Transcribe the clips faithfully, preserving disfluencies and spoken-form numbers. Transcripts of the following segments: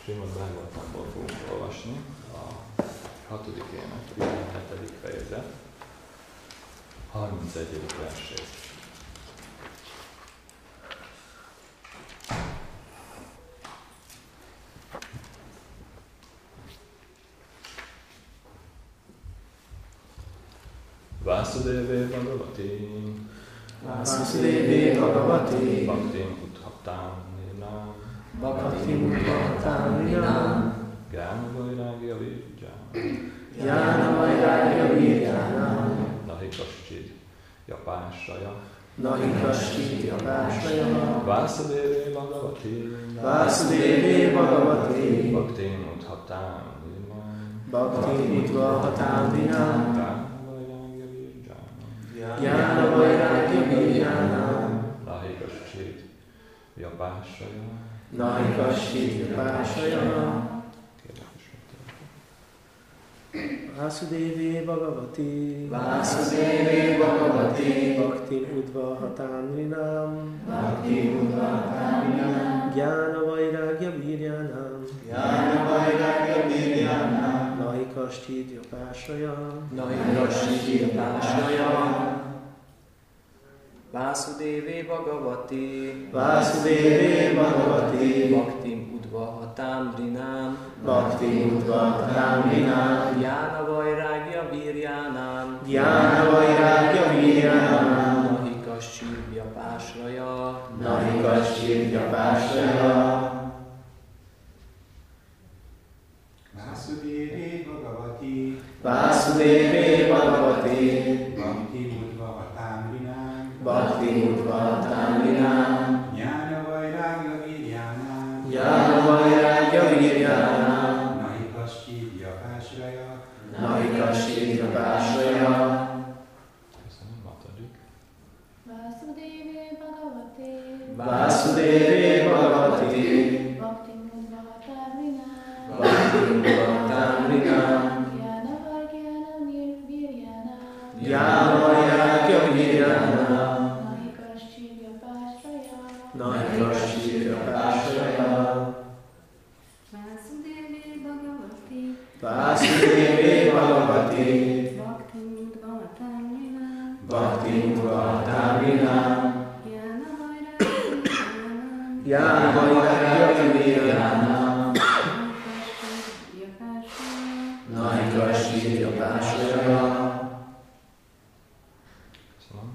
Srimad Bhagavatamból fogunk olvasni, a hatodik ének, tizenhetedik fejezet, harmincegyedik versét. Vásudeve Bhagavati Vásudeve Bhagavati Bhaktim Utthaptam Nirnam Bhaktim Utthaptam Nirnam Gyāna Vairāgya Vidyāna Gyāna Vairāgya Vidyāna Nahi Kaścid Japásaja Nahi Kaścid Japásaja Vásudeve Bhagavati Vásudeve Bhagavati Bhaktim Utthaptam Nirnam Bhaktim Utthaptam Nirnam Gyāna Vairāgya Gyāna Vairāgya Vidyāna Nahi Kaścid Japásaja Nahi Kaścid Japásaja Vásudeve Bhagavati Vásudeve Bhagavati Bhaktim Utthaptam Nirnam Bhaktim Utthaptam Nirnam Gyāna Vairāgya Vidyāna Gyāna Vairāgya Vidyāna Nahi Kaścid Japásaja Nahi Kaścid Japásaja Vásudeve Bhagavati Vásudeve Bhagavati Bhaktim Utthaptam Nirnam Bhaktim Utthaptam Nirnam Gyāna Vairāgya Vidyāna Gyāna Vairāgya Vidyāna Nahi Kaścid Japásaja Nahi Kaścid Japásaja Vásudeve Bhagavati Vásudeve Bhagavati Bhaktim Utthaptam Nirnam Bhaktim Utthaptam Nirnam Gyāna Vairāgya Vidyāna Gyāna Vairāgya Vidyāna Nahi Kaścid Japásaja Nahi Kaścid Japásaja Köszönöm, hatodik. Vásudeve Bhagavati Vásudeve Bhagavati Bhaktim Utthaptam Nirnam Bhaktim Utthaptam Nirnam Gyāna Vairāgya Vidyāna Gyāna Vairāgya Vidyāna Nahi Kaścid Japásaja Nahi Kaścid Japásaja Vásudeve Bhagavati Vásudeve Bhagavati Bhaktim Utthaptam Nirnam Bhaktim Utthaptam Nirnam Gyāna Vairāgya Vidyāna Gyāna Vairāgya Vidyāna Nahi Kaścid Japásaja Köszönöm.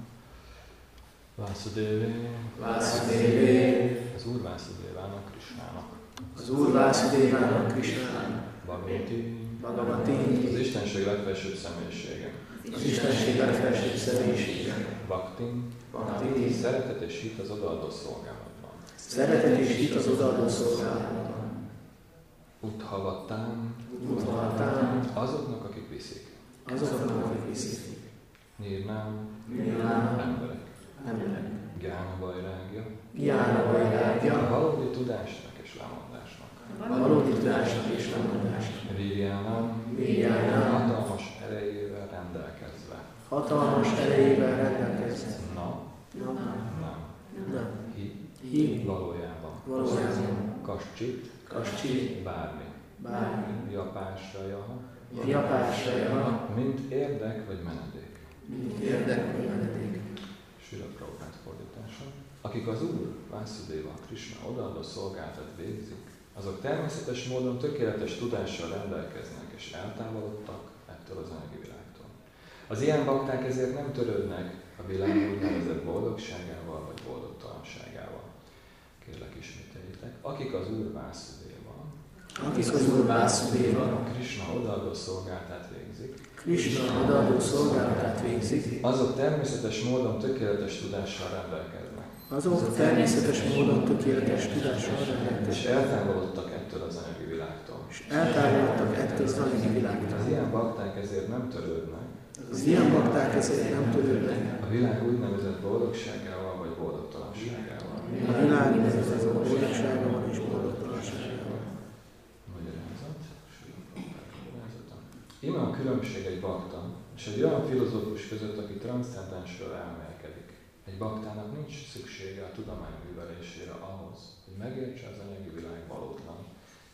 Vásudeve. Vásudeve Az Úr Vásudévának, Krisnának. Az Úr Vásudévának Krisnának Bhagavati. Bhagavati Az Istenség legfelsőbb személyisége. az Istenség legfelsőbb személyisége Bhaktim. Bhakti Szeretet és hit az odaadó szolgálatban. szeretet és hit az odaadó szolgálatban Utthaptam. Utthaptam Azoknak, akik viszik. azoknak, akik viszik Nirnam. Nirnam Emberek. emberek Gyāna Vairāgya. Gyána Vairāgya Valódi tudásnak és lemondásnak. valódi tudásnak és lemondásnak Vidyánam. Vidyánam Hatalmas erejével rendelkezve. hatalmas erejével rendelkezve Na. Na, Nem. nem, Hi. Hi. Valójában. valójában Kascsit. Kascsi, Bármi. bármi, Japásaja. japásaja, Mint érdek vagy menedék. mint érdek vagy menedék. Srila Prabhupád fordítása. Akik az Úr, Vásudeva, Krishna odaadó szolgálatot végzik, azok természetes módon tökéletes tudással rendelkeznek és eltávolodtak ettől az anyagi világtól. Az ilyen bakták ezért nem törődnek a világ úgynevezett boldogságával vagy boldogtalanságával. Kérlek ismételjétek. Akik az Úr Vásudeva, Akik az Úr Vásudeva, Krishna odaadó szolgálatát végzik, Krishna odaadó szolgálatát végzik, azok természetes módon tökéletes tudással rendelkeznek, azok természetes módon tökéletes tudással és rendelkeznek, eltávolodtak ettől az anyagi világtól. és eltávolodtak ettől az anyagi Az világtól. ilyen bakták ezért nem törődnek Az ilyen bakták ezért nem törődnek a világ úgynevezett boldogságával vagy boldogtalanságával. a világ nevezett boldogságával és boldogtalanságával. Magyarázat. Magyarázata. Íme a különbség egy bakta és egy olyan filozófus között, aki transzcendensről elmélkedik. Egy baktának nincs szüksége a tudomány művelésére ahhoz, hogy megértse az anyagi világ valótlan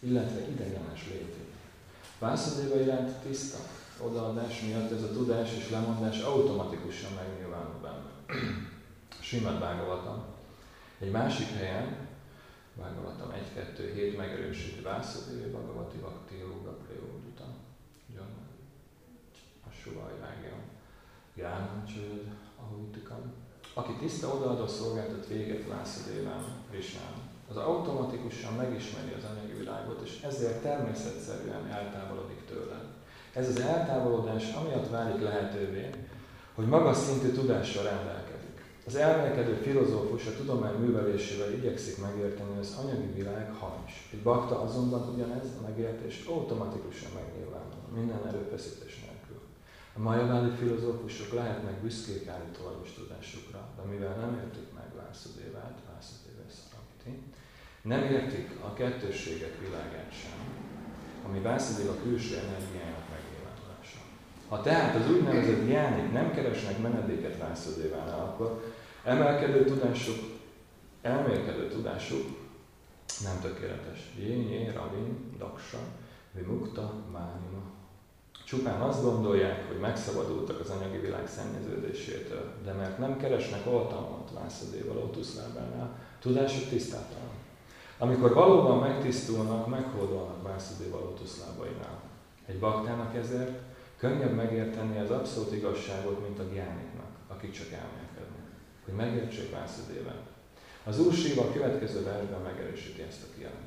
illetve ideiglenes létét. Vásudéva iránt tiszta odaadás miatt ez a tudás és lemondás automatikusan megnyilvánul benne. Srimad Bhagavatam egy másik helyen, Bhagavatam egy kettő hét megerősíti Vásudéva Bhagavati Bhakti Yoga Prayojuta Jana Asuvajrágya Jánam Csőd Ahutikam. Aki tiszta odaadó szolgáltat véget Vásudéván, Krishnán, az automatikusan megismeri az anyagi világot, és ezért természetszerűen eltávolodik tőle. Ez az eltávolodás amiatt válik lehetővé, hogy magas szintű tudással rendelkezik. Az elmélkedő filozófus a tudomány művelésével igyekszik megérteni, hogy az anyagi világ hamis. Egy bakta azonban ugyanez a megértés automatikusan megnyilvánul, minden erőfeszítés nélkül. A majavádi filozófusok lehetnek büszkék állítólagos tudásukra, de mivel nem értik meg Vásudévát, Vásudéva Saramiti, nem értik a kettősségek világát sem, ami Vásudéva külső energiájának megnyilvánulása. Ha tehát az úgynevezett gyánik nem keresnek menedéket Vásudévánál, akkor emelkedő tudásuk, elmélkedő tudásuk nem tökéletes. Jényé, Ravin, Daksa, Vimukta, Mánima. Csupán azt gondolják, hogy megszabadultak az anyagi világ szennyeződésétől, de mert nem keresnek oltalmat Vásudéva lótuszlábánál, tudásuk tisztátalan. Amikor valóban megtisztulnak, meghódolnak Vásudéva lótuszlábainál. Egy baktának ezért könnyebb megérteni az abszolút igazságot, mint a gyániknak, akik csak elmélkednek, hogy megértsék Vásudévát. Az Úr Siva a következő versben megerősíti ezt a kijelentést.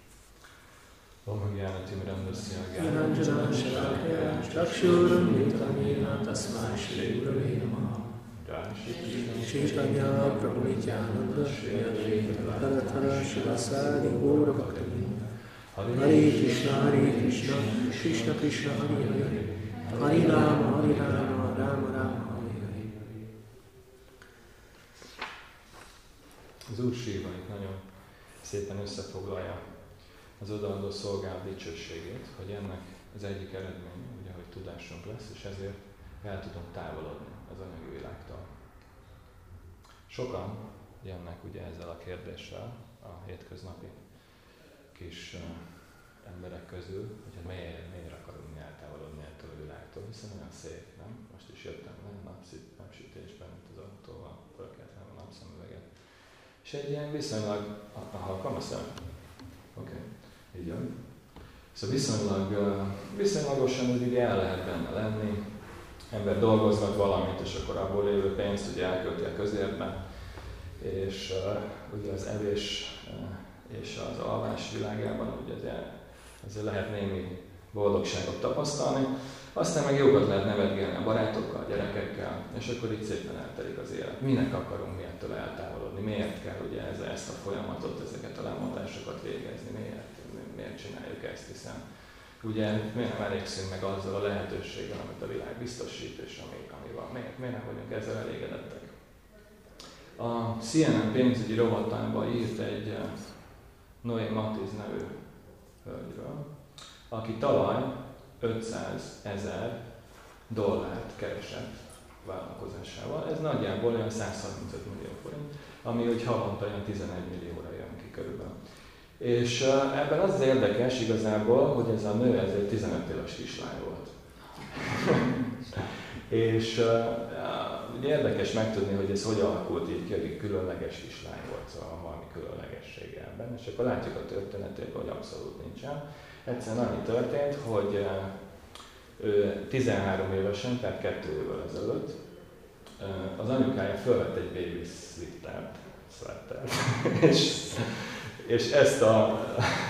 Om Gyánati Mirandasya Gyananjana Shalakya Chakshurumritam Yena Tasmai Shri Gurave Namaha. Chaitanya Prabhu Nityananda Shri Advaita Gadadhara Shivasadi Gaura Bhaktavinda. Hare Krishna Hare Krishna Krishna Krishna Hare Hare Hare Rama Hare Rama Rama Rama Hare Hare. Az Úr Siva itt nagyon szépen összefoglalja az odaadó szolgálat dicsőségét, hogy ennek az egyik eredménye, ugye, hogy tudásunk lesz, és ezért el tudunk távolodni az anyagi világtól. Sokan jönnek ugye ezzel a kérdéssel a hétköznapi kis uh, emberek közül, hogy hát miért, miért akarunk mi eltávolodni ettől a világtól, hiszen olyan szép, nem? Most is jöttem le napsütésben, itt az autóval, fölkeltem a napszemüveget. És egy ilyen viszonylag, a halkam a szem? Oké. Okay. Így jön. Szóval viszonylag, viszonylagosan úgy el lehet benne lenni. Ember dolgozgat valamit, és akkor abból lévő pénzt ugye elkölti a közértbe. És uh, ugye az evés uh, és az alvás világában ugye azért, azért lehet némi boldogságot tapasztalni. Aztán meg jókat lehet nevetgélni a barátokkal, a gyerekekkel, és akkor így szépen eltelik az élet. Minek akarunk mi ettől eltávolodni? Miért kell ugye ezt a folyamatot, ezeket a lemondásokat végezni? Miért? Miért csináljuk ezt, hiszen ugye miért nem elégszünk meg azzal a lehetőséggel, amit a világ biztosít, és ami, ami van. Miért, miért nem vagyunk ezzel elégedettek? A C N N pénzügyi rovatában írt egy uh, Noé Matiz nevű hölgyről, aki tavaly ötszázezer dollárt keresett vállalkozásával. Ez nagyjából olyan száz harmincöt millió forint, ami úgy havonta olyan tizenegy millióra jön ki körülbelül. És uh, ebben az az érdekes igazából, hogy ez a nő ez egy tizenöt éves kislány volt. És uh, ugye érdekes megtudni, hogy ez hogy alakult így ki, hogy különleges kislány volt, szóval valami különlegessége ebben. És akkor látjuk a történetét, hogy abszolút nincsen. Egyszerűen annyi történt, hogy uh, ő tizenhárom évesen, tehát kettő évvel ezelőtt, uh, az anyukája fölvett egy baby sweatert, sweatert és És ezt a...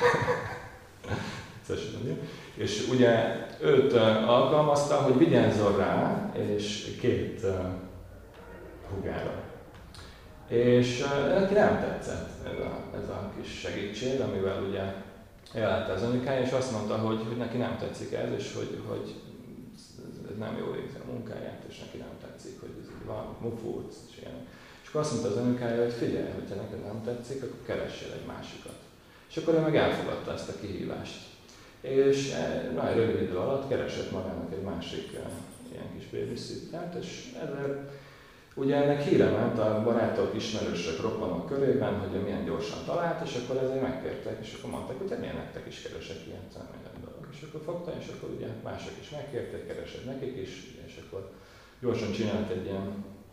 és ugye őt alkalmazta, hogy vigyázzon rá, és két uh, húgára. És uh, neki nem tetszett ez a, ez a kis segítség, amivel ugye ellátta az anyukája, és azt mondta, hogy, hogy neki nem tetszik ez, és hogy, hogy ez nem jó végzi a munkáját, és neki nem tetszik, hogy ez így van, mufurc, és ilyen. És akkor azt mondta az anyukája, hogy figyelj, hogyha neked nem tetszik, akkor keressél egy másikat. És akkor ő meg elfogadta ezt a kihívást. És nagyon rövid idő alatt keresett magának egy másik ilyen kis babysittert, és ezzel ugye ennek híre ment a barátok, ismerősök, rokonok körében, hogy milyen gyorsan talált, és akkor ezért megkértek, és akkor mondták, hogy milyen nektek is keresek ilyen minden dolog. És akkor fogta, és akkor ugye mások is megkérték, keresek nekik is, és akkor gyorsan csinált egy ilyen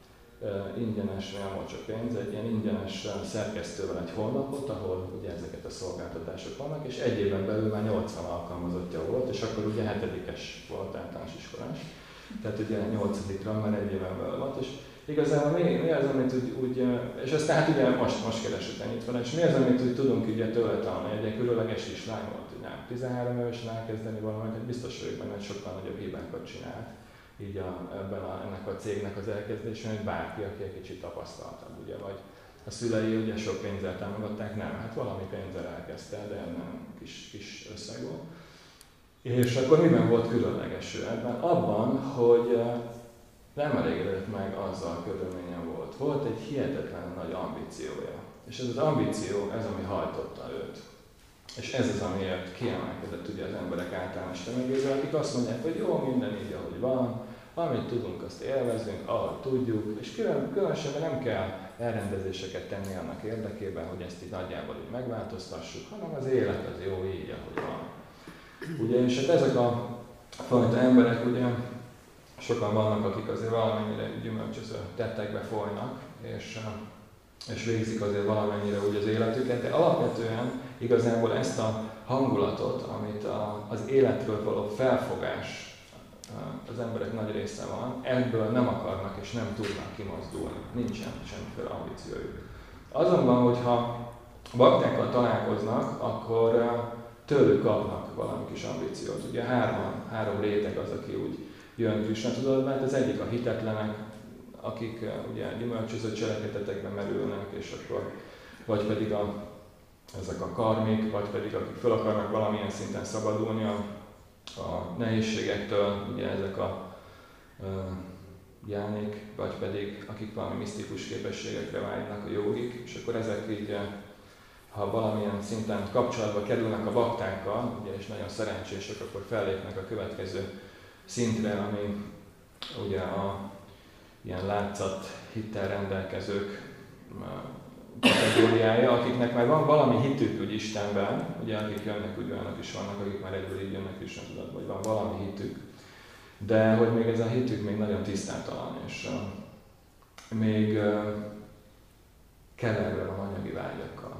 uh, ingyenes, nem volt csak pénz, egy ilyen ingyenes uh, szerkesztővel egy honlapot, ahol ugye ezeket a szolgáltatások vannak, és egy éven belül már nyolcvan alkalmazottja volt, és akkor ugye hetedikes volt, általános iskolás. Tehát ugye nyolcadikra már egy éven belül volt, és igazából mi, mi az, amit úgy, úgy, és ezt tehát ugye most, most keresett ennyit van, és mi az, amit úgy tudunk ugye tőle tanulni, egy ilyen különleges kislány volt, hogy nem tizenhárom évesen elkezdeni valamit, hogy biztos vagyok benne, hogy sokkal nagyobb hibákat csinált, így a, ebben a, ennek a cégnek az elkezdésén, hogy bárki, aki egy kicsit tapasztaltabb, ugye, vagy a szülei ugye sok pénzzel támogatták, nem, hát valami pénzzel elkezdte, de nem kis, kis összeg volt. És akkor miben volt különleges ő ebben? Abban, hogy nem elégedett meg azzal a körülményen volt. Volt egy hihetetlen nagy ambíciója. És ez az ambíció, ez ami hajtotta őt. És ez az, amiért kiemelkedett ugye az emberek általános tömegével, akik azt mondják, hogy jó, minden így, ahogy van, amit tudunk, azt élvezünk, ahogy tudjuk, és külön, különösen nem kell elrendezéseket tenni annak érdekében, hogy ezt így nagyjából így megváltoztassuk, hanem az élet az jó így, ahogy van. Ugye, és hát ezek a fajta emberek, ugye, sokan vannak, akik azért valamennyire gyümölcsöző tettekbe folynak, és, és végzik azért valamennyire úgy az életüket, de alapvetően igazából ezt a hangulatot, amit a, az életről való felfogás az emberek nagy része van, ebből nem akarnak és nem tudnak kimozdulni. Nincsen semmiféle ambíciójuk. Azonban, hogyha baktákkal találkoznak, akkor tőlük kapnak valami kis ambíciót. Ugye három, három réteg az, aki úgy jön Krisna tudatba, hát az egyik a hitetlenek, akik ugye gyümölcsöző cselekedetekben merülnek, és akkor vagy pedig a, ezek a karmik, vagy pedig akik fel akarnak valamilyen szinten szabadulni a, a nehézségektől, ugye ezek a uh, jánik, vagy pedig akik valami misztikus képességekre vágynak, a jogik, és akkor ezek így, ha valamilyen szinten kapcsolatba kerülnek a baktákkal, ugye és nagyon szerencsések, akkor fellépnek a következő szintre, ami ugye a ilyen látszat hittel rendelkezők kategóriája, akiknek már van valami hitük úgy Istenben, ugye akik jönnek, úgy olyanok is vannak, akik már egyből így jönnek Krisna tudatba, hogy van valami hitük, de hogy még ez a hitük még nagyon tisztátalan, és uh, még uh, keverve van anyagi vágyakkal.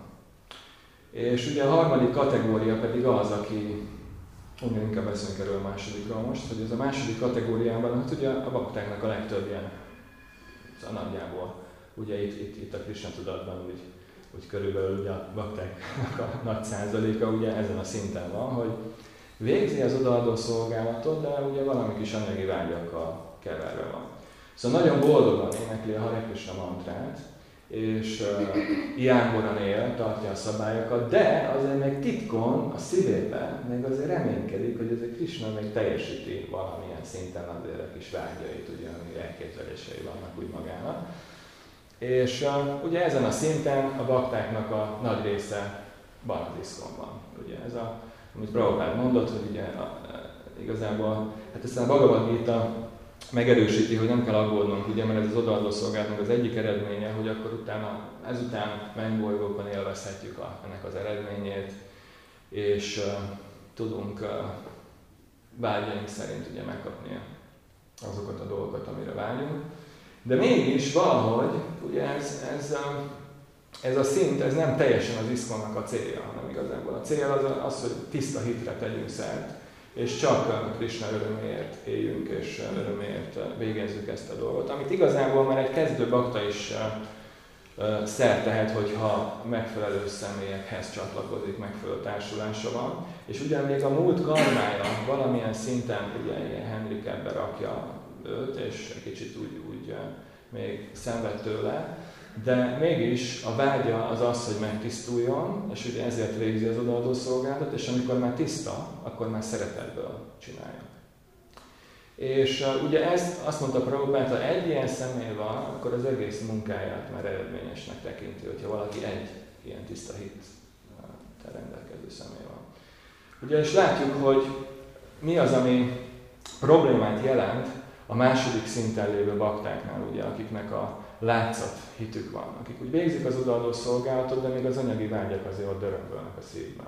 És ugye a harmadik kategória pedig az, aki, ugye inkább beszélünk erről a másodikról most, hogy ez a második kategóriában, hát ugye a baktáknak a legtöbbje, a nagyjából, ugye itt, itt, itt a Krisna tudatban úgy, úgy körülbelül ugye a baktáknak a nagy százaléka ugye ezen a szinten van, hogy végzi az odaadó szolgálatot, de ugye valami kis anyagi vágyakkal keverve van. Szóval nagyon boldogan énekli a Hare Krishna mantrát, és uh, ilyenboran él, tartja a szabályokat, de azért még titkon, a szívében még azért reménykedik, hogy azért Krishna még teljesíti valamilyen szinten azért a kis vágyait, ugye, ami elképzelései vannak úgy magának. És uh, ugye ezen a szinten a baktáknak a nagy része van az iszkonban. Ugye ez a, amit Prabhupád mondott, hogy ugye a, a, igazából, hát aztán a Bhagavad Gita megerősíti, hogy nem kell aggódnunk, ugye, mert ez az odaadó szolgálatnak az egyik eredménye, hogy akkor utána, ezután mennybolygókon élvezhetjük a, ennek az eredményét, és uh, tudunk uh, vágyaink szerint ugye megkapni azokat a dolgokat, amire vágyunk. De mégis valahogy, ugye ez, ez, uh, ez a szint, ez nem teljesen az iszkonnak a célja, hanem igazából a cél az, az, hogy tiszta hitre tegyünk szert, és csak Krishna öröméért éljünk, és öröméért végezzük ezt a dolgot, amit igazából már egy kezdő bakta is szert tehet, hogyha megfelelő személyekhez csatlakozik, megfelelő társulása van, és ugyan még a múlt karmája valamilyen szinten ugye ilyen Henrikebbe rakja őt, és egy kicsit úgy, úgy még szenved tőle, de mégis a vágya az az, hogy megtisztuljon, és ugye ezért végzi az odaadó szolgálatot, és amikor már tiszta, akkor már szeretetből csinálja. És uh, ugye ezt azt mondta Prabhupád, ha egy ilyen személy van, akkor az egész munkáját már eredményesnek tekinti, hogyha valaki egy ilyen tiszta hittel rendelkező személy van. Ugye és látjuk, hogy mi az, ami problémát jelent a második szinten lévő baktáknál, ugye, akiknek a látszat hitük van, akik úgy végzik az odaadó szolgálatot, de még az anyagi vágyak azért ott dörömbölnek a szívben.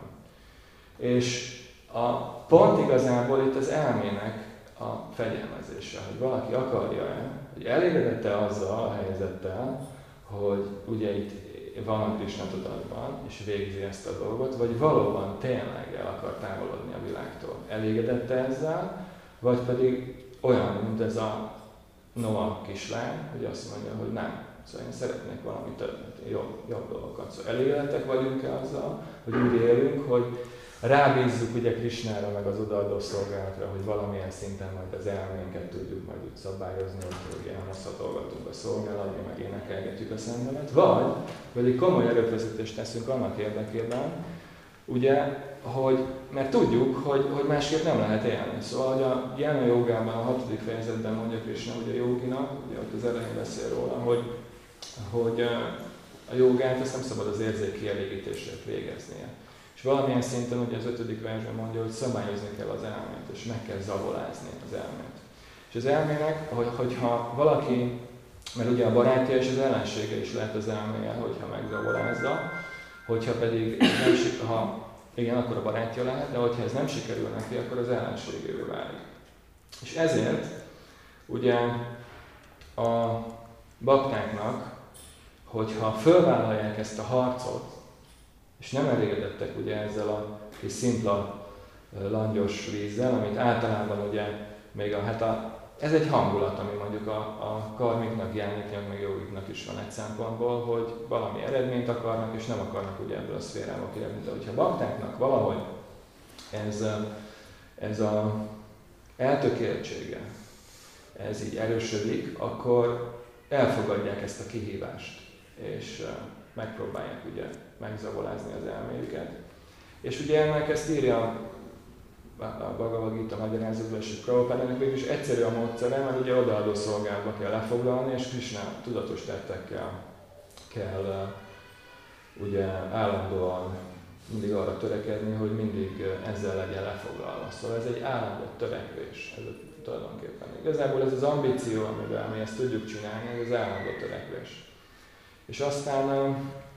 És a pont igazából itt az elmének a fegyelmezése, hogy valaki akarja-e, hogy elégedette azzal a helyzettel, hogy ugye itt van a Krisna tudatban, és végzi ezt a dolgot, vagy valóban tényleg el akar távolodni a világtól. Elégedette ezzel, vagy pedig olyan, mint ez a Noah kislány, hogy azt mondja, hogy nem. Szóval én szeretnék valami többet, jobb, jobb dolgokat. Szóval elégedettek vagyunk-e azzal, hogy úgy élünk, hogy rábízzuk ugye Krisnára meg az odaadó szolgálatra, hogy valamilyen szinten majd az elménket tudjuk majd úgy szabályozni, hogy ilyen elhozhatolgatunk a szolgálatba, meg énekelgetjük a szentemet, vagy pedig komoly erőfeszítést teszünk annak érdekében, ugye, hogy, mert tudjuk, hogy, hogy másképp nem lehet élni. Szóval, hogy a Jnana Jogában, a hatodik fejezetben mondja Krisna, ugye a joginak, ugye ott az elején beszél róla, hogy, hogy a jogát ezt nem szabad az érzék kielégítésre végeznie. És valamilyen szinten ugye az ötödik versben mondja, hogy szabályozni kell az elmét, és meg kell zavolázni az elmét. És az elmének, hogy, hogyha valaki, mert ugye a barátja és az ellensége is lehet az elméje, hogyha megzavolázza, hogyha pedig nem, ha igen, akkor a barátja lehet, de hogyha ez nem sikerül neki, akkor az ellenségévé válik. És ezért ugye a baktáknak, hogyha fölvállalják ezt a harcot, és nem elégedettek ugye ezzel a kis szimpla langyos vízzel, amit általában ugye még a, hát a, ez egy hangulat, ami mondjuk a, a karmiknak, jániknak, meg jogiknak is van egy szempontból, hogy valami eredményt akarnak, és nem akarnak ugye ebből a szférába kijönni. De hogyha baktáknak valahogy ez, ez a eltökéltsége, ez így erősödik, akkor elfogadják ezt a kihívást, és megpróbálják ugye megzavolázni az elméjüket. És ugye ennek ezt írja a Bhagavad Gita magyarázatban, és Prabhupádának végül is egyszerű a módszere, mert ugye odaadó szolgálatba kell lefoglalni, és Krisna tudatos tettekkel kell ugye állandóan mindig arra törekedni, hogy mindig ezzel legyen lefoglalva. Szóval ez egy állandó törekvés, ez a, tulajdonképpen. Igazából ez az ambíció, amivel mi ezt tudjuk csinálni, ez az állandó törekvés. És aztán,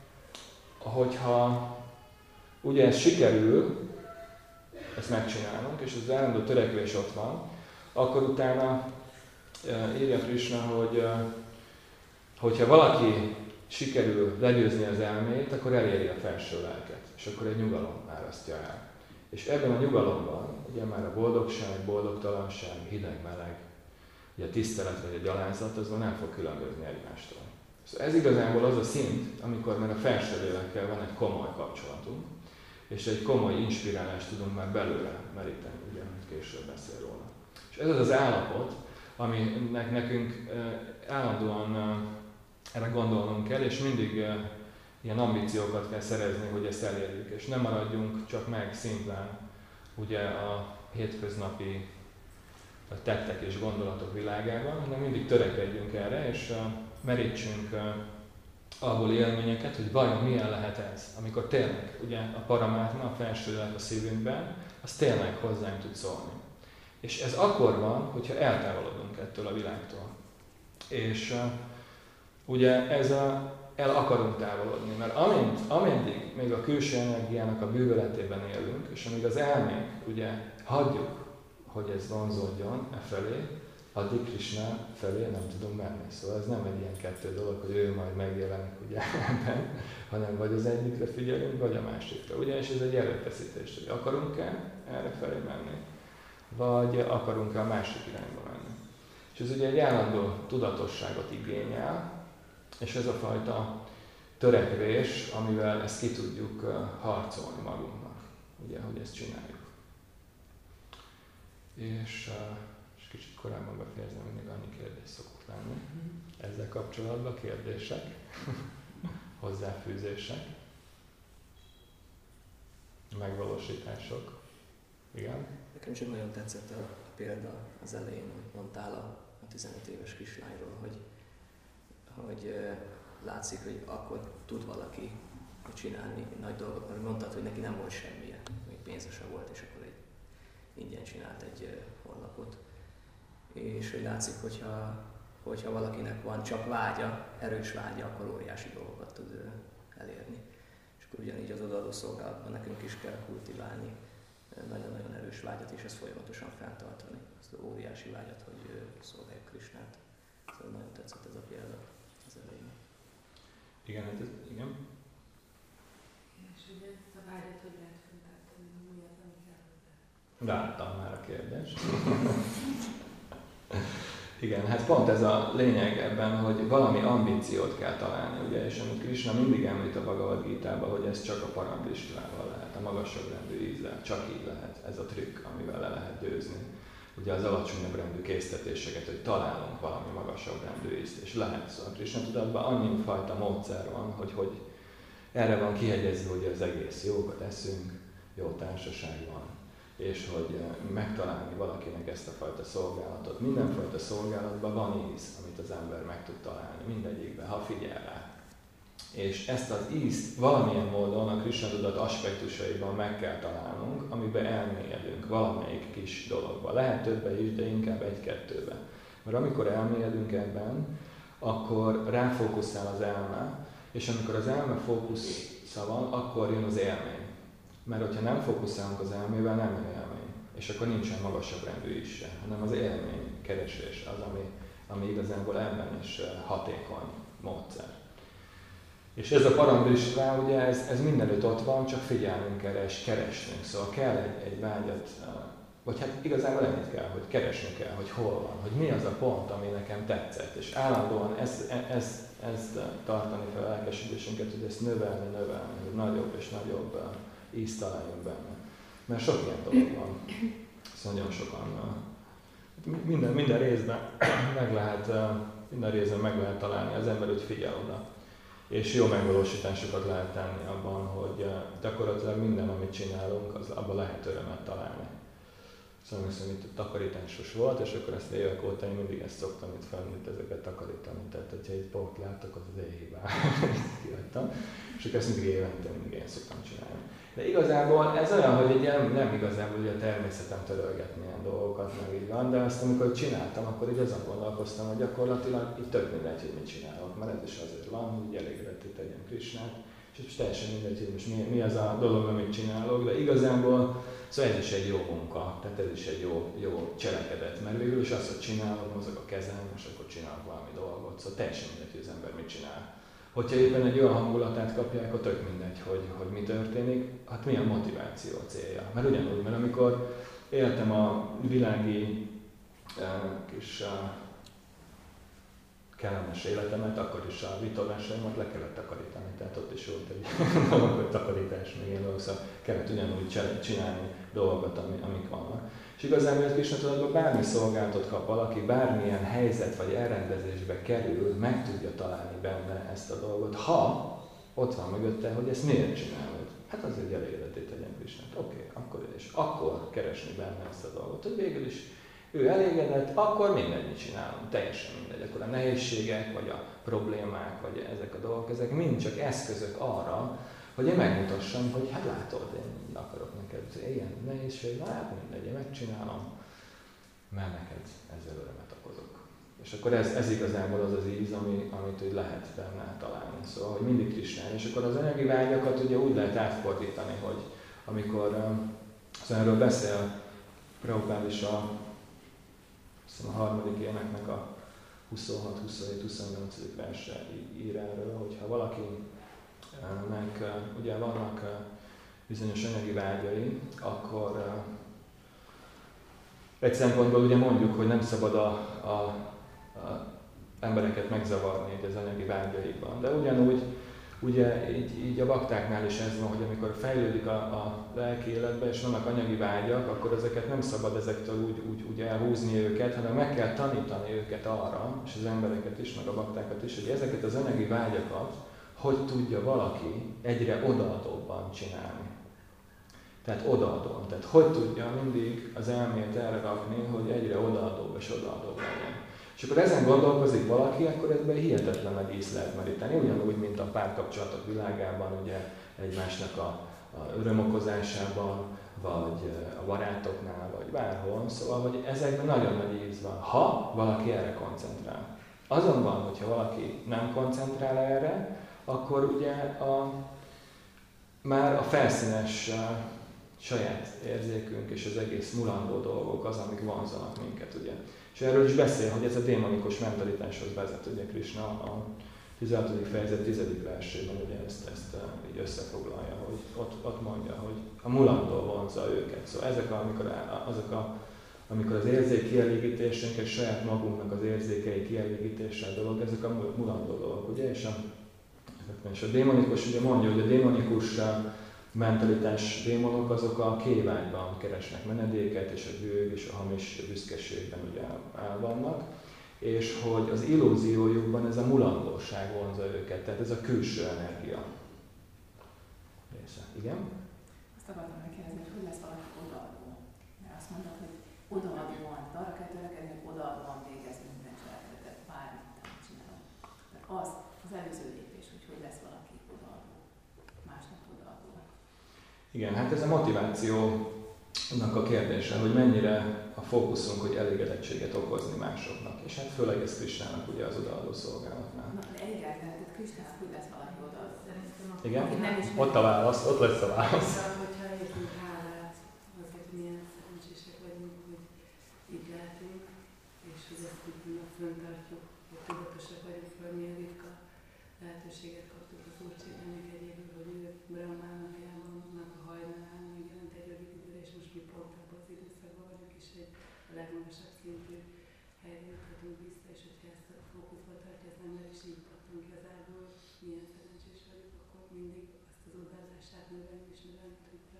hogyha ugye ez sikerül, ezt megcsinálunk, és az állandó törekvés ott van, akkor utána uh, írja Krisna, hogy uh, hogyha valaki sikerül legyőzni az elmét, akkor eléri a felső lelket, és akkor egy nyugalom árasztja el. És ebben a nyugalomban ugye már a boldogság, boldogtalanság, hideg-meleg, ugye a tisztelet vagy a gyalázat, az nem fog különbözni egymástól. Szóval ez igazából az a szint, amikor már a felső lélekkel van egy komoly kapcsolatunk, és egy komoly inspirálást tudunk már belőle meríteni, ugye, amit később beszél róla. És ez az az állapot, aminek nekünk állandóan erre gondolnunk kell, és mindig ilyen ambíciókat kell szerezni, hogy ezt elérjük, és nem maradjunk csak meg szimplán ugye a hétköznapi tettek és gondolatok világában, hanem mindig törekedjünk erre, és merítsünk abból élményeket, hogy vajon milyen lehet ez, amikor tényleg ugye a paramátma, a felső lélek a szívünkben, az tényleg hozzánk tud szólni. És ez akkor van, hogyha eltávolodunk ettől a világtól. És uh, ugye ez a, el akarunk távolodni, mert amint, ameddig még a külső energiának a bűvöletében élünk, és amíg az elménk ugye hagyjuk, hogy ez vonzódjon e felé, addig Krisna felé nem tudunk menni. Szóval ez nem egy ilyen kettő dolog, hogy ő majd megjelenik ugye ebben, hanem vagy az egyikre figyelünk, vagy a másikra. Ugye? És ez egy erőfeszítés, hogy akarunk-e erre felé menni, vagy akarunk-e a másik irányba menni. És ez ugye egy állandó tudatosságot igényel, és ez a fajta törekvés, amivel ezt ki tudjuk harcolni magunknak, ugye, hogy ezt csináljuk. És kicsit korábban befejezem, hogy még annyi kérdés szokott lenni. Ezzel kapcsolatban kérdések, hozzáfűzések, megvalósítások. Igen? Nekem csak nagyon tetszett a példa az elején, hogy mondtál a, a tizenöt éves kislányról, hogy, hogy látszik, hogy akkor tud valaki csinálni nagy dolgot, mert mondtad, hogy neki nem volt semmije, még pénzese volt, és akkor egy ingyen csinált egy honlapot. és hogy látszik, hogyha, hogyha valakinek van csak vágya, erős vágya, akkor óriási dolgokat tud ő elérni. És akkor ugyanígy az odaadó szolgálatban nekünk is kell kultiválni nagyon-nagyon erős vágyat, és ezt folyamatosan fenntartani. Ezt az óriási vágyat, hogy szolgáljuk Krisnát. Szóval nagyon tetszett ez a példa az elején. Igen, hát ez, igen. És ugye ezt a vágyat hogy lehet fenntartani, mi az, ami kell hozzá? Láttam már a kérdést. Igen, hát pont ez a lényeg ebben, hogy valami ambíciót kell találni, ugye, és amit Krishna mindig említ a Bhagavad Gítában, hogy ez csak a paramdrištával lehet, a magasabb rendű ízzel, csak így lehet, ez a trükk, amivel le lehet győzni. Ugye az alacsonyabb rendű késztetéseket, hogy találunk valami magasabb rendű ízt, és lehet, szóval Krishna tudatban annyi fajta módszer van, hogy, hogy erre van kihegyezve, hogy az egész jókat eszünk, jó társaság van, és hogy megtalálni valakinek ezt a fajta szolgálatot. Mindenfajta szolgálatban van íz, amit az ember meg tud találni, mindegyikben, ha figyel rá. És ezt az ízt valamilyen módon a Krishna tudat aspektusaiban meg kell találnunk, amiben elmélyedünk valamelyik kis dologba. Lehet többe is, de inkább egy-kettőbe. Mert amikor elmélyedünk ebben, akkor ráfókuszál az elme, és amikor az elme fókusza van, akkor jön az élmény. Mert hogyha nem fókuszálunk az elmével, nem jön élmény. És akkor nincsen magasabb rendű is se, hanem az élmény keresés az, ami, ami igazából ebben is hatékony módszer. És ez a paramdrištva, ugye ez, ez mindenütt ott van, csak figyelnünk erre és keresnünk. Szóval kell egy, egy vágyat, vagy hát igazából ennyit kell, hogy keresnünk kell, hogy hol van, hogy mi az a pont, ami nekem tetszett. És állandóan ezt ez, ez tartani fel a lelkesedésünket, hogy ezt növelni, növelni, hogy nagyobb és nagyobb ízt találjunk benne. Mert sok ilyen dolog van. Szóval nagyon sokan, minden, minden részben meg lehet, minden részben meg lehet találni, az ember úgy figyel oda. És jó megvalósításokat lehet tenni abban, hogy gyakorlatilag minden, amit csinálunk, az abban lehet örömet találni. Szóval hiszem, itt a takarításos volt, és akkor ezt évek óta én mindig ezt szoktam itt felnőtt ezeket takarítani. Tehát, hogyha egy port látok, az az én hibám. Kihagytam. És akkor ezt mindig évente mindig én szoktam csinálni. De igazából ez olyan, hogy egy nem, nem igazából ugye a természetem törölgetni ilyen dolgokat, meg így van, de azt amikor csináltam, akkor így azon gondolkoztam, hogy gyakorlatilag így tök mindegy, hogy mit csinálok, mert ez is azért van, hogy elégedetté tegyem Krisnát, és most teljesen mindegy, hogy most mi, mi az a dolog, amit csinálok, de igazából szóval ez is egy jó munka, tehát ez is egy jó, jó cselekedet, mert végül is azt, hogy csinálok, mozog a kezem, és akkor csinálok valami dolgot, szóval teljesen mindegy, hogy az ember mit csinál. Hogyha éppen egy olyan hangulatát kapják, akkor tök mindegy, hogy, hogy mi történik, hát milyen motiváció a célja. Mert ugyanúgy, mert amikor éltem a világi uh, kis uh, kellemes életemet, akkor is a vitorlásaimat le kellett takarítani. Tehát ott is volt egy dolog, hogy takarítás, még ilyen dolog, szóval kellett ugyanúgy csinálni dolgokat, amik vannak. És igazából a Krisna tudatban bármi szolgálatot kap valaki, bármilyen helyzet vagy elrendezésbe kerül, meg tudja találni benne ezt a dolgot, ha ott van mögötte, hogy ezt miért csinálod. Hát azért, hogy elégedetté tegyen Krisnát. Oké, okay, akkor és akkor keresni benne ezt a dolgot, hogy végül is ő elégedett, akkor mindent csinálunk, teljesen mindegy. Akkor a nehézségek, vagy a problémák, vagy ezek a dolgok, ezek mind csak eszközök arra, hogy én megmutassam, hogy hát látod, én akarok neked ilyen nehézség, hát mindegy, én megcsinálom, mert neked ezzel örömet okozok. És akkor ez, ez igazából az az íz, ami, amit úgy lehet benne találni. Szóval, hogy mindig Krisnán. És akkor az anyagi vágyakat ugye úgy lehet átfordítani, hogy amikor szóval erről beszél Prabhupád is a, a harmadik éneknek a huszonhat, huszonhét, huszonnyolcadik verse ír erről, hogyha valakinek ugye vannak bizonyos anyagi vágyai, akkor egy szempontból ugye mondjuk, hogy nem szabad a, a, a embereket megzavarni az anyagi vágyaikban, de ugyanúgy ugye így, így a baktáknál is ez van, hogy amikor fejlődik a, a lelki életbe, és vannak anyagi vágyak, akkor ezeket nem szabad ezektől úgy, úgy, úgy elhúzni őket, hanem meg kell tanítani őket arra, és az embereket is, meg a baktákat is, hogy ezeket az anyagi vágyakat hogy tudja valaki egyre odaadóbban csinálni. Tehát odaadóan. Tehát hogy tudja mindig az elmét erre rakni, hogy egyre odaadóbb és odaadóbb legyen. És akkor ezen gondolkozik valaki, akkor ebben hihetetlen nagy ízt lehet meríteni. Ugyanúgy, mint a párkapcsolatok világában, ugye egymásnak a, a örömokozásában, vagy a barátoknál, vagy bárhol. Szóval, hogy ezekben nagyon nagy íz van, ha valaki erre koncentrál. Azonban, hogyha valaki nem koncentrál erre, akkor ugye a, már a felszínes a saját érzékünk és az egész mulandó dolgok az, amik vonzanak minket, ugye. És erről is beszél, hogy ez a démonikus mentalitáshoz vezet, ugye Krisna a tizenhatodik fejezet tizedik versében ugye ezt, ezt így összefoglalja, hogy ott, ott mondja, hogy a mulandó vonzza őket. Szóval ezek, amikor, azok a, amikor az érzék kielégítésünk és saját magunknak az érzékei kielégítéssel dolog, ezek a mulandó dolgok, ugye? És a, és a démonikus ugye mondja, hogy a démonikus mentalitás démonok azok a kévágyban keresnek menedéket, és a gőg és a hamis büszkeségben ugye el vannak, és hogy az illúziójukban ez a mulandóság vonza őket, tehát ez a külső energia része. Igen? Azt akartam megkérdezni, hogy hogy lesz valaki odaadó? Mert azt mondod, hogy odaadóan, arra kell törekedni, hogy odaadóan végezni minden cselekedetet, bármit csinálom. Mert az az előző lépés, hogy hogy lesz valaki odaadó, másnak odaadó. Igen, hát ez a motivációnak a kérdése, hogy mennyire a fókuszunk, hogy elégedettséget okozni másoknak. És hát főleg ez Krisnának ugye az odaadó szolgálatnál. Na, de egyáltalán, tehát Krisnának hogy lesz valaki odaadó? Szerintem a, igen? Nem is ott a válasz, ott lesz a válasz. Hogyha érzünk hálát, azért milyen szerencsések vagyunk, hogy itt lehetünk, és hogy ezt így föntartjuk, hogy tudatosak vagyunk, hogy milyen ritka lehetőséget kaptuk az Úr Csétának egyéből, hogy ő Brahmának járnak a hajnalán, megjelent egy rövid időre, és most mi pont abban az időszakban vagyunk, és egy a legmagasabb szintű helyre juthatunk vissza, és hogyha ezt a fókuszba tartja az ember, és így pattunk ki az ágból, milyen szerencsés vagyunk, akkor mindig azt az odaadását növelni és növelni tudja.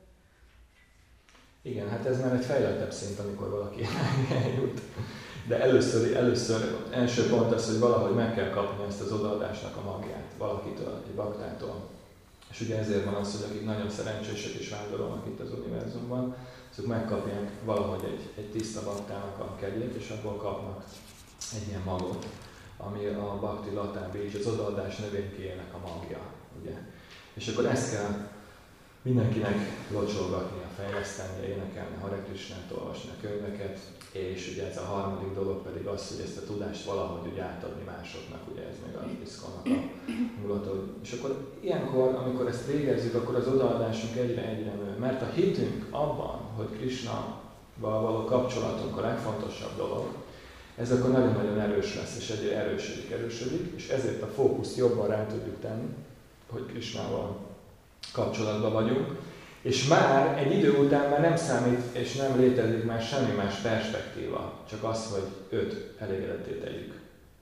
Igen, hát ez már egy fejlettebb szint, amikor valaki eljut. De először, először első pont az, hogy valahogy meg kell kapni ezt az odaadásnak a magját valakitől, egy baktától. És ugye ezért van az, hogy akik nagyon szerencsések és vándorolnak itt az univerzumban, azok megkapják valahogy egy, egy tiszta baktának a kegyét, és abból kapnak egy ilyen magot, ami a Bhakti Latábi és az odaadás növénykéjének a magja. Ugye? És akkor ezt kell mindenkinek locsolgatnia, fejlesztenie, énekelni Hare Krisnát, olvasni a könyveket, és ugye ez a harmadik dolog pedig az, hogy ezt a tudást valahogy ugye átadni másoknak, ugye ez még a iszkonnak a mulatot. És akkor ilyenkor, amikor ezt végezzük, akkor az odaadásunk egyre-egyre nő. Mert a hitünk abban, hogy Krisnával való kapcsolatunk a legfontosabb dolog, ez akkor nagyon-nagyon erős lesz, és egyre erősödik, erősödik, és ezért a fókuszt jobban rá tudjuk tenni, hogy Krisnával kapcsolatban vagyunk, és már egy idő után már nem számít, és nem létezik már semmi más perspektíva, csak az, hogy őt elégedetté tegyük.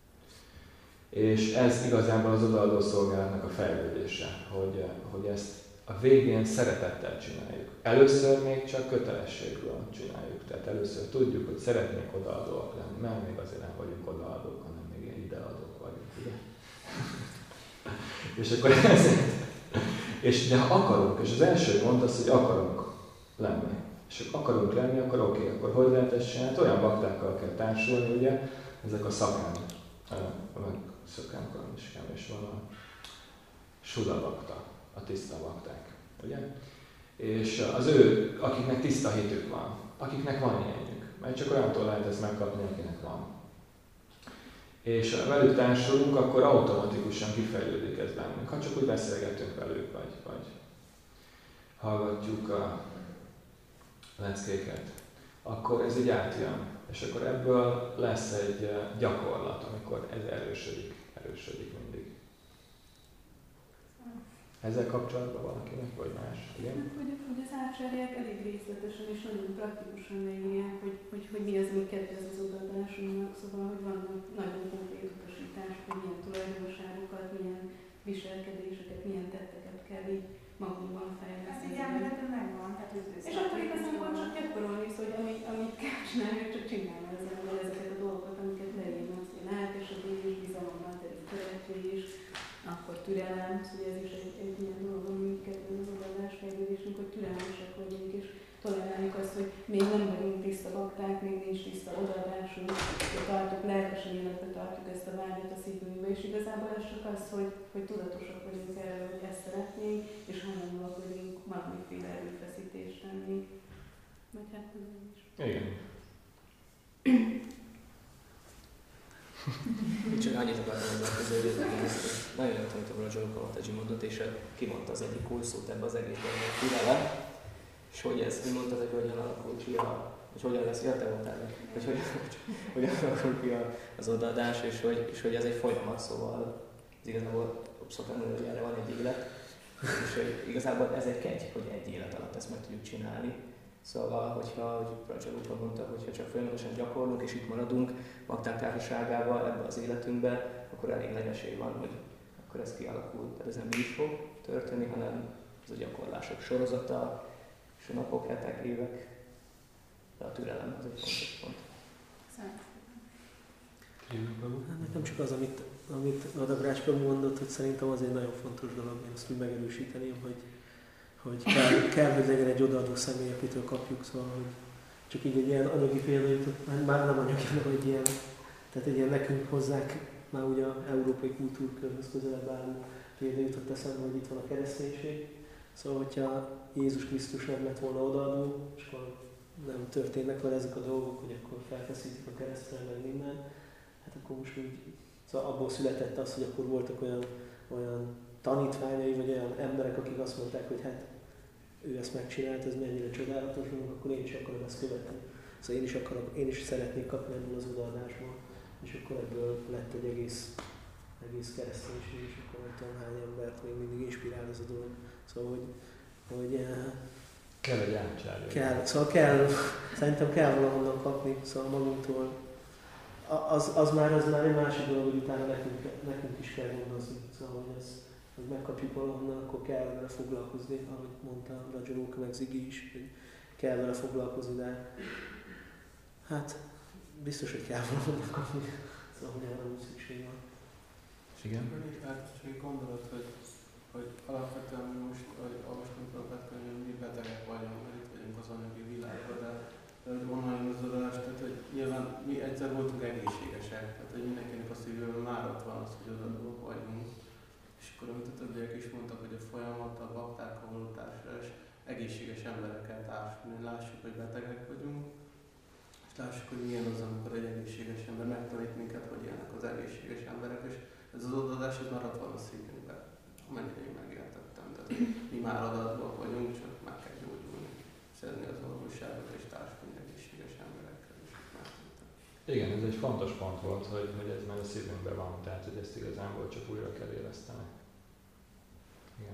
És ez igazából az odaadó szolgálatnak a fejlődése, hogy, hogy ezt a végén szeretettel csináljuk. Először még csak kötelességből csináljuk, tehát először tudjuk, hogy szeretnénk odaadóak lenni, mert még azért nem vagyunk odaadók, hanem még ilyen ideadók vagyunk, ugye? És akkor ezért És de ha akarunk, és az első mond az, hogy akarunk lenni. És ha akarunk lenni, akkor oké, okay, akkor hogy lehet ezt csinálni? Olyan baktákkal kell társulni, ugye? Ezek a szakán, meg szakán kamiskám, és van a suda bakta, a tiszta bakták, ugye? És az ő, akiknek tiszta hitük van, akiknek van ilyenjük, mert csak olyantól lehet ezt megkapni, akinek van. És ha velük társulunk, akkor automatikusan kifejlődik ez bennünk. Ha csak úgy beszélgetünk velük, vagy, vagy hallgatjuk a leckéket, akkor ez így átjön. És akkor ebből lesz egy gyakorlat, amikor ez erősödik, erősödik mindig. Ezzel kapcsolatban valakinek, vagy más? Igen? Hogy, hogy az ácsárják elég részletesen és nagyon praktikusan leírják, hogy, hogy, hogy mi az, mi kedvez az odaadásunknak, szóval, hogy vannak nagyon konkrét utasítások, hogy milyen tulajdonságokat, milyen viselkedéseket, milyen tetteket kell így magunkban fejleszteni. Ez így elméletben megvan, tehát az és akkor igazából csak gyakorolni, szóval, hogy amit, amit kell csinálni, csak csinálni az ember ezeket a dolgokat, amiket leírnak, hogy lelkesedés, bizalommal teli törekvés, akkor türelem, szóval ez is egy, egy ilyen dolog, amiket az odaadás fejlődésünk, hogy türelmesek vagyunk, és toleráljuk azt, hogy még nem vagyunk tiszta bakták, még nincs tiszta odaadásunk, hogy tartjuk, lelkesen életbe tartjuk ezt a vágyat a szívünkbe, és igazából ez csak az, hogy, hogy tudatosak vagyunk erről, hogy ezt szeretnénk, és hajlandóak vagyunk valamiféle erőfeszítést tenni. Meg hát nem is. Igen. Csak annyit akartam hozzáfűzni, hogy ezt nagyon jól tanítom a John Kawataji mondott, és kimondta az egyik kulcsszót ebbe az egészben, hogy türelem, és hogy ez, hogy mondtad, hogy hogyan alakul ki a, hogy hogyan lesz, ja, te mondtál meg, hogy hogyan, hogyan alakul ki az odaadás, és hogy, és hogy ez egy folyamat, szóval az igazából szoktam mondani, hogy erre van egy élet, és hogy igazából ez egy kegy, hogy egy élet alatt ezt meg tudjuk csinálni. Szóval, hogyha, ahogy Prajcsalupa mondta, hogyha csak folyamatosan gyakorlunk és itt maradunk bakták társaságával ebbe az életünkbe, akkor elég nagy esély van, hogy akkor ez kialakul. Tehát ez nem így fog történni, hanem ez a gyakorlások sorozata, és a napok, hetek, évek, de a türelem az egy fontos pont. Nekem csak az, amit, amit Adagrácska mondott, hogy szerintem az egy nagyon fontos dolog, én azt úgy megerősíteném, hogy hogy kell, kell, hogy legyen egy odaadó személy, akitől kapjuk, szóval, hogy csak így egy ilyen anyagi példa jutott, már nem anyagi, hanem egy ilyen, tehát egy ilyen nekünk hozzák, már ugye az európai kultúrkörhöz közelebb álló példa jutott eszembe, hogy itt van a kereszténység. Szóval, hogyha Jézus Krisztus nem lett volna odaadó, és akkor nem történnek vele ezek a dolgok, hogy akkor felfeszítik a keresztre, meg minden, hát akkor most úgy, szóval abból született az, hogy akkor voltak olyan, olyan tanítványai, vagy olyan emberek, akik azt mondták, hogy hát ő ezt megcsinált, ez mennyire csodálatos, akkor én is akarom ezt követni. Szóval én is, akarom, én is szeretnék kapni ebből az odaadásból, és akkor ebből lett egy egész, egész kereszténység, és akkor nem tudom hány embert még mindig inspirál ez a dolog. Szóval, hogy, hogy kell egy átjárja. Kell, szóval kell, szerintem kell valahonnan kapni, szóval magunktól. Az, az, már, az már egy másik dolog, hogy utána nekünk, nekünk is kell gondozni. Szóval, hogy ezt hogy megkapjuk valahonnan, akkor kell vele foglalkozni, ahogy mondta Rajaróka meg Ziggy is, hogy kell vele foglalkozni, de hát biztos, hogy kell valahonnan kapni, szóval hogy erre úgy szükség van. Igen? Hát csak egy gondolat, hogy, hogy alapvetően most, hogy olvastunk próbált könyvön, mi betegek vagyunk, mert itt vagyunk az anyagi világban, de, de hogy onnan jön az adás, tehát hogy nyilván mi egyszer voltunk egészségesek, tehát hogy mindenkinek a szívében már ott van az, hogy odaadók vagyunk. És akkor, amit a többiek is mondtak, hogy a folyamat, a baktákkal való társulás egészséges emberekkel társulni, lássuk, hogy betegek vagyunk, és lássuk, hogy milyen az, amikor egy egészséges ember megtanít minket, hogy élnek az egészséges emberek, és ez az odaadás, ez már ott van a szívünkben, amennyire én megértettem. Tehát mi már adatban vagyunk, csak meg kell gyógyulni, szedni az orvosságot és társulni egészséges emberekkel. Igen, ez egy fontos pont volt, hogy, hogy ez már a szívünkben van, tehát hogy ezt igazából csak újra kell éleszteni. Igen.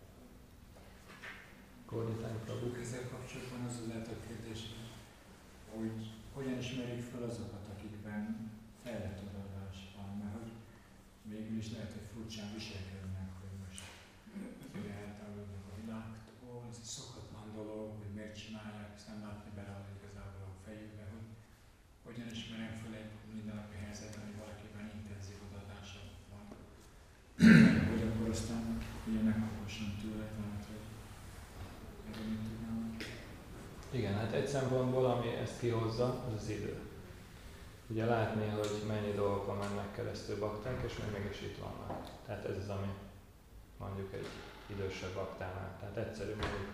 Kornitán Prabhu. Ezzel kapcsolatban az lehet a kérdés, hogy hogyan ismerjük fel azokat, akikben fejlett odaadás van, mert hogy végül is lehet, hogy furcsán viselkednek, hogy most eltávolodnak a világtól, ez egy szokatlan dolog, hogy miért csinálják, ezt nem látni bele igazából a fejükbe, hogy hogyan ismerem fel egy mindennapi helyzetben, hogy valakiben intenzív odaadás van. Hogy akkor aztán ugye megkaposson tőle, tehát hogy erről mit tudnám. Igen, hát egy szempontból, ami ezt kihozza, az az idő. Ugye látni, hogy mennyi dolgokon mennek keresztül bakták, és még mégis itt vannak. Tehát ez az, ami mondjuk egy idősebb baktánál. Tehát egyszerű mondjuk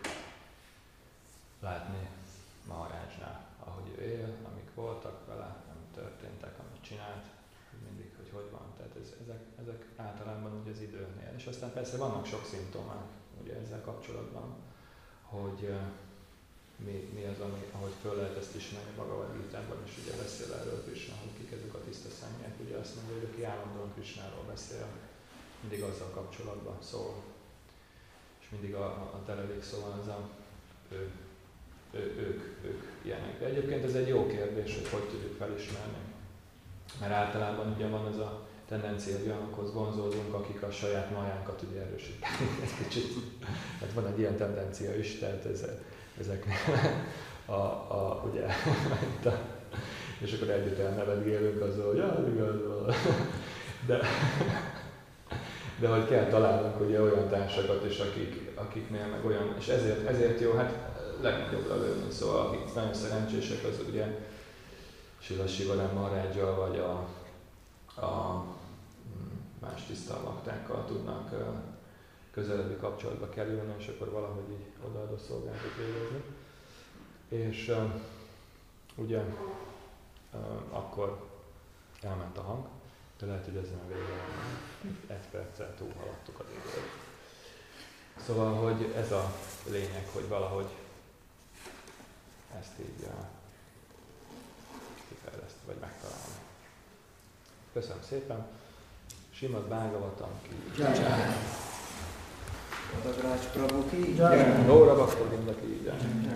látni Maharajnál, ahogy ő él, amik voltak vele, amik történtek, amit csinált, mindig, hogy hogy van. Tehát ez, ezek, ezek általában ugye az időnél. És aztán persze vannak sok szimptomák ugye ezzel kapcsolatban, hogy uh, mi, mi az, ami, ahogy föl lehet ezt ismerni Bhagavad Gitában, és ugye beszél erről Krishna, hogy kik ezek a tiszta szennyek. Ugye azt mondja, hogy aki állandóan Krishnáról beszél, mindig azzal kapcsolatban szól. És mindig a, a, a telelék szóval az a ő, ő, ők, ők ilyenek. De egyébként ez egy jó kérdés, hogy hogy tudjuk felismerni. Mert általában ugye van ez a tendencia, hogy olyanokhoz vonzódunk, akik a saját majánkat ugye erősíteni egy kicsit. Hát van egy ilyen tendencia is, tehát ez, ezeknél a, a, ugye, a, és akkor együtt elnevetgélünk azzal, hogy ja, igaz van. De, de hogy kell találnunk ugye olyan társakat is, akik, akiknél meg olyan, és ezért, ezért jó, hát legnagyobbra lőni, szóval akik nagyon szerencsések, az ugye Srila Sivaram Maharajjal vagy a, a más tiszta baktákkal tudnak közelebbi kapcsolatba kerülni, és akkor valahogy így odaadó szolgálatot végezni. És uh, ugye uh, akkor elment a hang, de lehet, hogy ezen a végén egy perccel túlhaladtuk az időt. Szóval, hogy ez a lényeg, hogy valahogy ezt így uh, kifejleszteni, vagy megtalálni. Köszönöm szépen! Simad Bhagavatam ki! Jai! Odagrács Prabhu ki! Jai! Nóra Bhakta ki! Jai!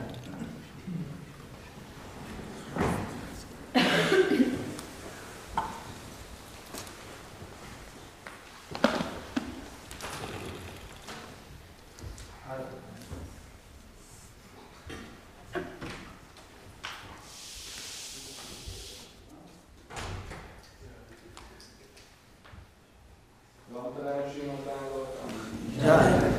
Jai!